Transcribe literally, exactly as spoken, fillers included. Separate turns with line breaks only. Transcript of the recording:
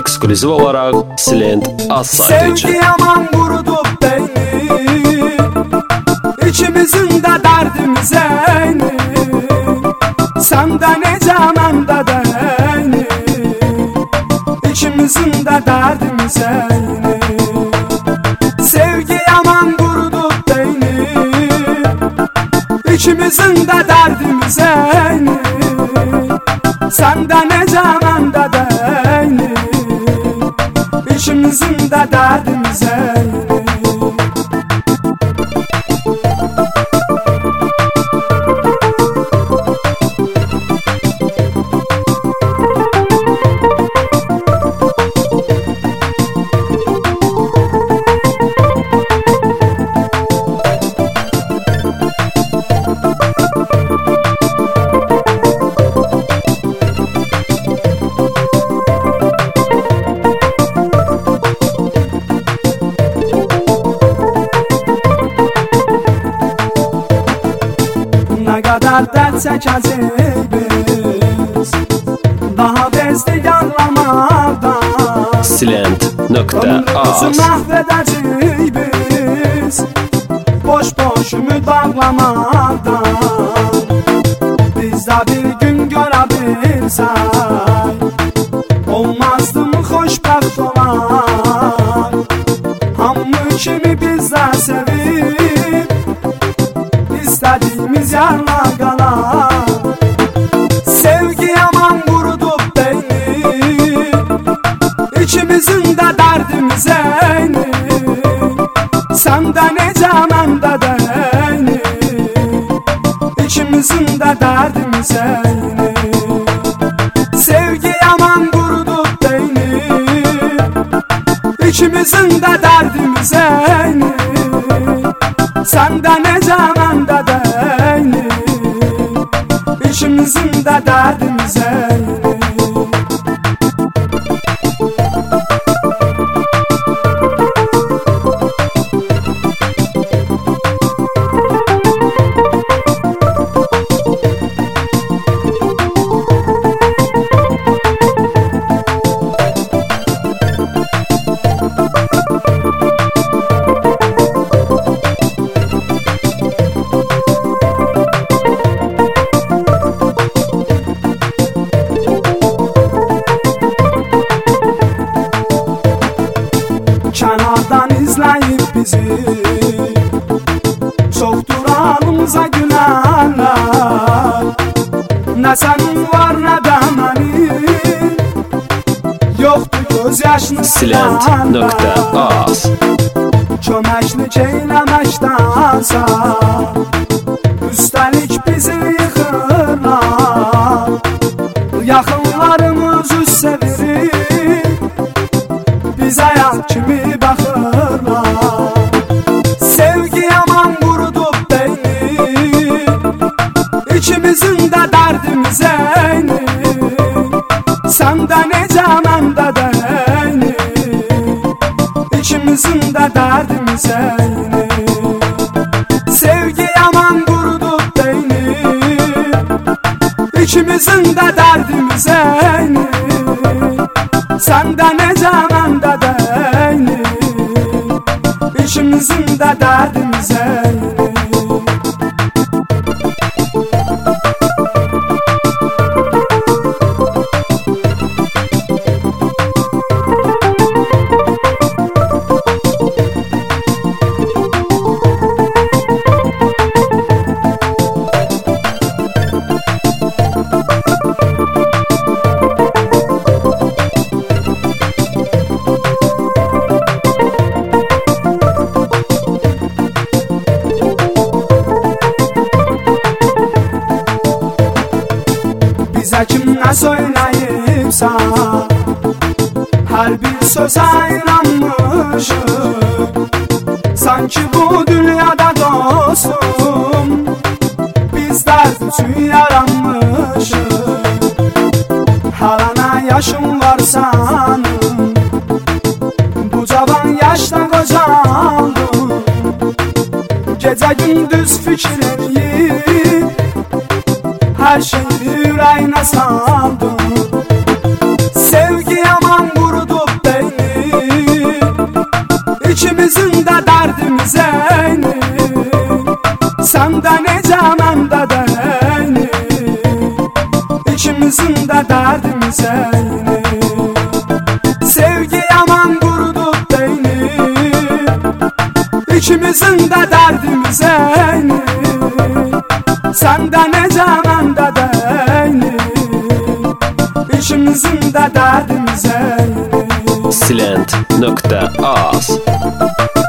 eksklüziv olaraq Silent az saytı üçün.
Sevgi yaman qurudub beyni, İkimizin də dərdimiz eyni. Səndə necə məndə də eyni, İkimizin də dərdimiz eyni. Sevgi yaman qurudub beyni, İkimizin də dərdimiz eyni. Səndə necə məndə də eyni, İkimizin də dərdimiz eyni. Ne kadar dert çəkəcəyik biz, daha bezdik ağlamaqdan.
Silent nöqtə
Ömrümüzü
az
məhv edəcəyik biz, boş-boş ümid bağlamaqdan. Biz də bir gün görə bilsək, olmazdı mı xoşbəxt olaq? Hamı kimi biz də sevib, İstədiyimiz yarla qalar. Sevgi yaman qurudub beyni, İkimizin də dərdimiz eyni. Səndə necə məndə də eyni, İkimizin də dərdimiz eyni. Sevgi yaman qurudub beyni, İkimizin də dərdimiz eyni. Səndə necə məndə də eyni, İkimizin də dərdimiz eyni. Kənardan izləyib bizi, çoxdur halımıza gülərlər. Nə sənin var, nə də mənim, yoxdur göz yaşını
Silent nöqtə az
köməklik eyləməkdənsə, üstəlik bizi yıxırlar. Yaxınlarımız üz sevirik, bizə yad kimi baxırlar. Sevgi yaman qurudub beyni, İkimizin də dərdimiz eyni. Səndə necə məndə də eyni, İkimizin də dərdimiz eyni. Sevgi yaman qurudub beyni, İkimizin də dərdimiz eyni. Səndə necə məndə də eyni, İkimizin də dərdimiz eyni. Bizə kim nə söyləyibsə, hər bir sözə inanmışım. Sanki bu dünyada dostum, biz dərd üçün yaranmışıq. Hala nə yaşım var sənin, bu cavan yaşda qocaldım. Gecə gündüz fikir eləyib, her şeyi yüreğine saldım. Sevgi yaman vurdu Səndə necə məndə deyli, İkimizin də dərdimiz eyni.
Silent nokta az.